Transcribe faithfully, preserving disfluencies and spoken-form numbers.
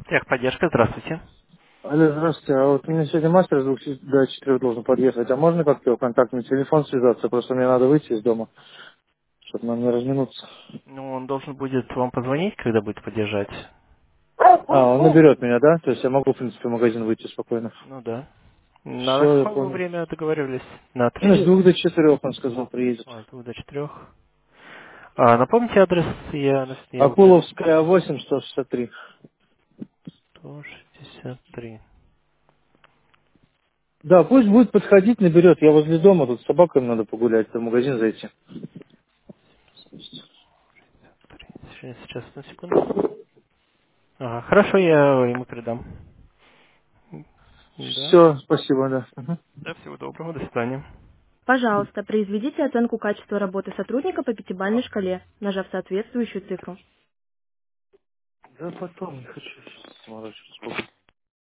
Техподдержка, здравствуйте. Алло, здравствуйте. А вот у меня сегодня мастер с двух часов до четырех должен подъехать. А можно как-то его контактный телефон связаться? Просто мне надо выйти из дома, чтобы нам не разминуться. Ну, он должен будет вам позвонить, когда будет поддержать. А, он наберет меня, да? То есть я могу, в принципе, в магазин выйти спокойно. Ну да. На Все, я какое вы понял. время договаривались? На Ну, с три? двух до четырех, он сказал, приедет. А, с двух до четырех. А, напомните адрес, я, на- я его запишу. Акуловская, восемь, сто шестьдесят три. сто шестьдесят три. Да, пусть будет подходить, наберет. Я возле дома, тут с собакой надо погулять, в магазин зайти. Сейчас, сейчас, на секунду. Ага, хорошо, я ему передам. Да. Все, спасибо, да. Мгм. Да, всего доброго, до свидания. Пожалуйста, произведите оценку качества работы сотрудника по пятибалльной шкале, нажав соответствующую цифру. Да потом, не хочу сейчас заморачиваться.